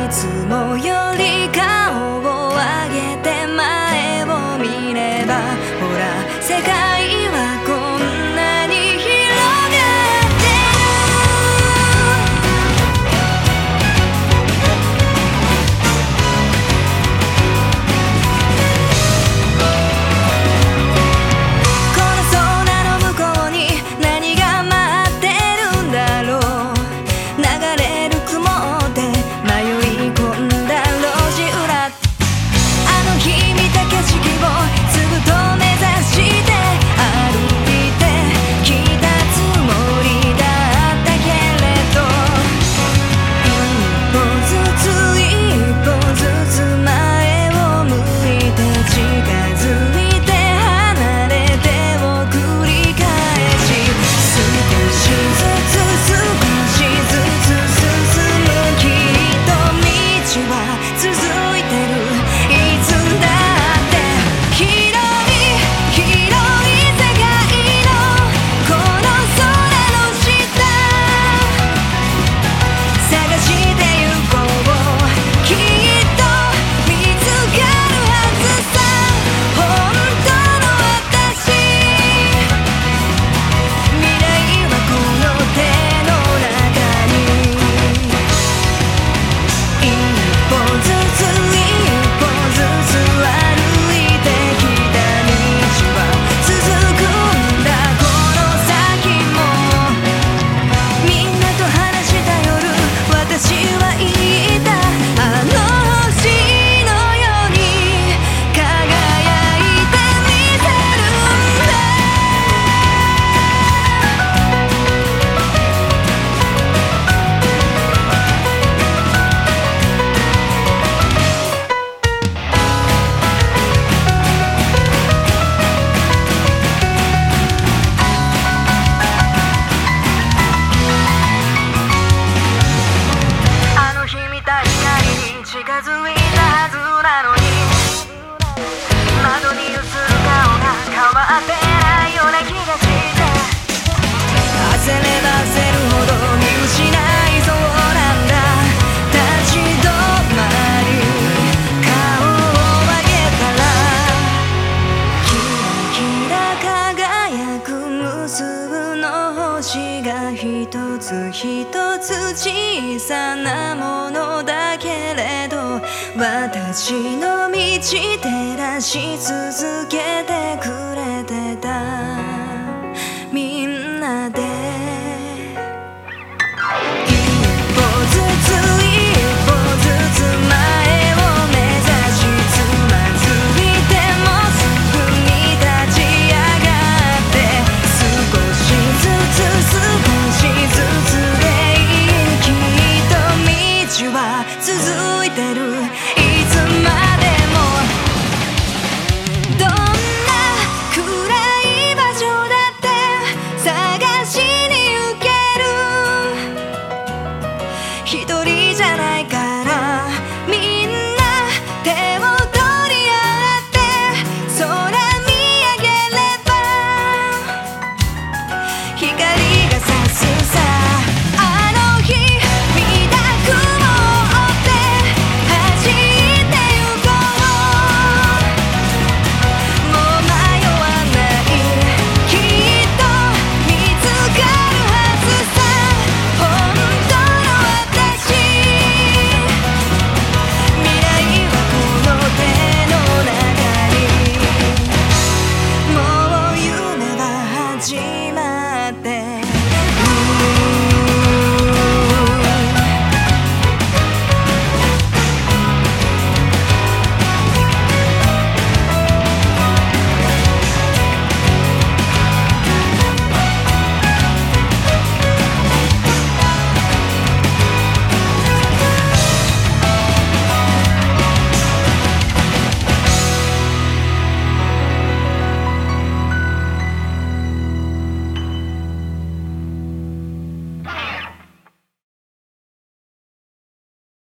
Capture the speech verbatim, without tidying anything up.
いつもより顔を上げて前を見れば、ほら世界はこんなに広がってこの空の向こうに何が待ってるんだろう。流れる雲で迷い込んだ路地裏、あの日見た景色をずっと目指して歩いてきたつもりだったけれど、一歩ずつ一歩ずつ前を向いて近づいて離れてを繰り返し、少しずつ少しずつ進む、きっと道は続いてる、いつだって広い広い世界のこの空の下、探してゆこう、きっと見つかるはずさ、本当の私。未来はこの手の中に、一歩ずつ一歩ずつ歩いてきた道は続くんだ、この先も。みんなと話した夜、私は言った、あの星のように輝いてみせるんだ。あの日見た光に近づいたはずなのに、窓に映る顔が変わってないような気がして、焦れば焦るほど見失いそうなんだ。立ち止まり顔を上げたら、キラキラ輝く無数の星が一つ一つ小さなものだけれど、私の道照らし続けてくれ